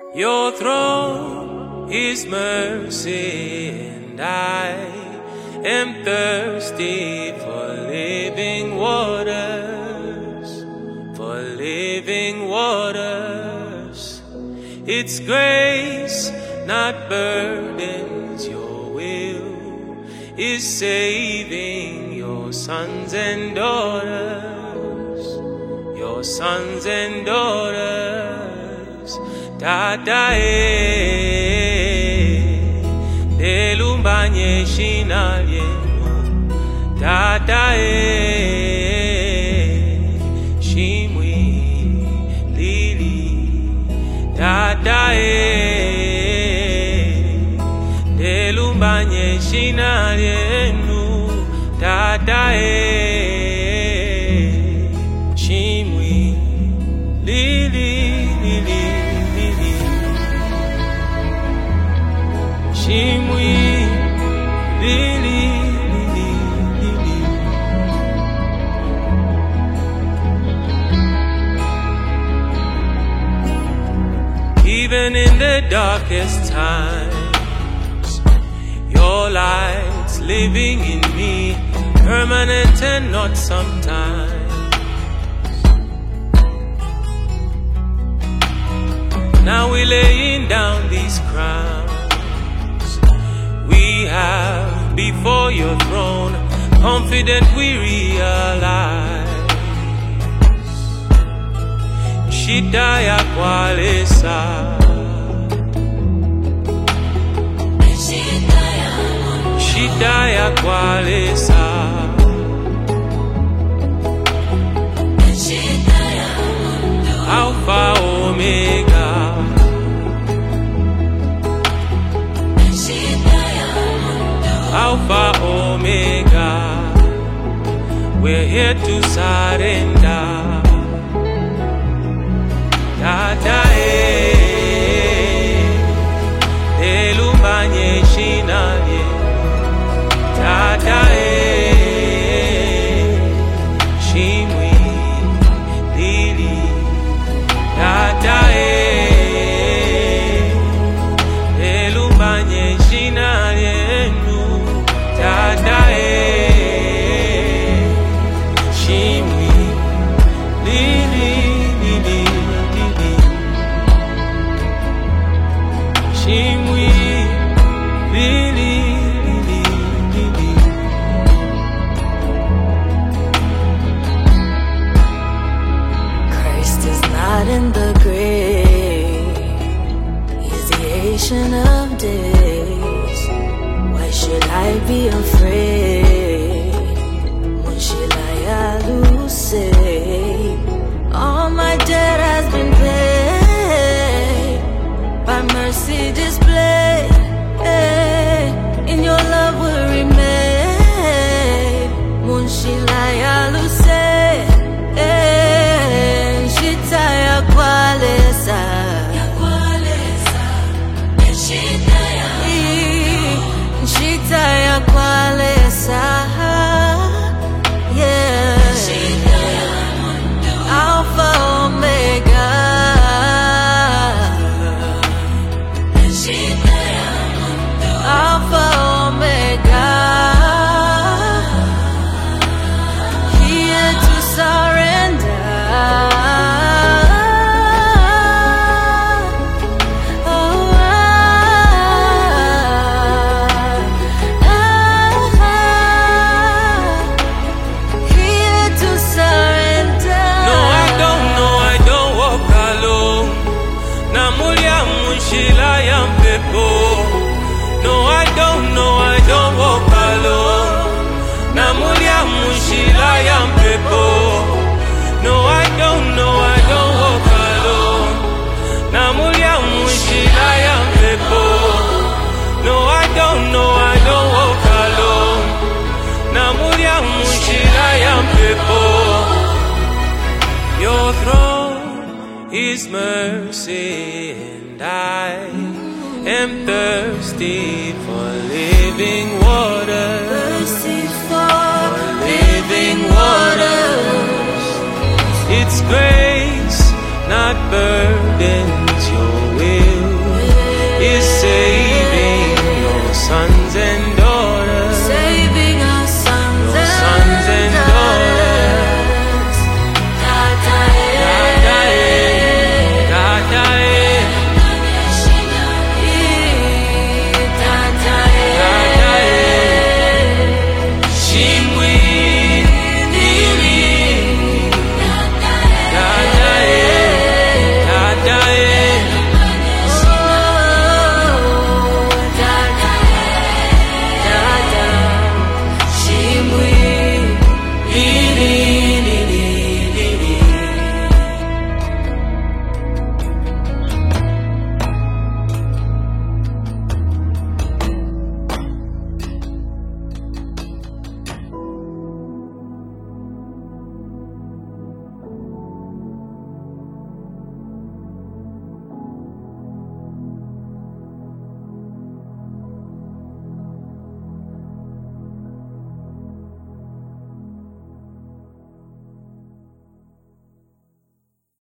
Your throne is mercy, and I am thirsty for living waters, for living waters. It's grace, not burdens. Your will is saving your sons and daughters, your sons and daughters. Tata delumbanye shina yenu. Tata shimwi lili. Tata delumbanye shina yenu. Tata shimwi lili. Shimwi, lili, lili, lili. Even in the darkest times, your light's living in me, permanent and not sometimes. Now we're laying down these crowns we have before your throne, confident we realize shida ya kwalesa, shida ya kwalesa, Alpha Omega, Alpha Omega, we're here to surrender. Tata delumbanye shina ye. Tata shimwi lili. Tata delumbanye shina ye. Tata shimwi lili lili lili. Shimwi lili lili lili. Christ is not in the grave, He's the Ancient of Days. Why should I be afraid? Munshilaya Luce, all my debt has been paid, by mercy displayed. In your love will remain. Munshilaya Luce, Shitaya Kwalesa. Shitaya kwalesa, yeah. Alpha Omega, Alpha Omega, here to surrender. No, I don't walk alone. Namulia mushila yampepo. No, I don't walk alone. Namulia mushila yampepo. No, I don't walk alone. Namulia mushila yampepo. Your throne is mercy, and I am thirsty for living water, Thirsty for living waters. It's grace, not burden.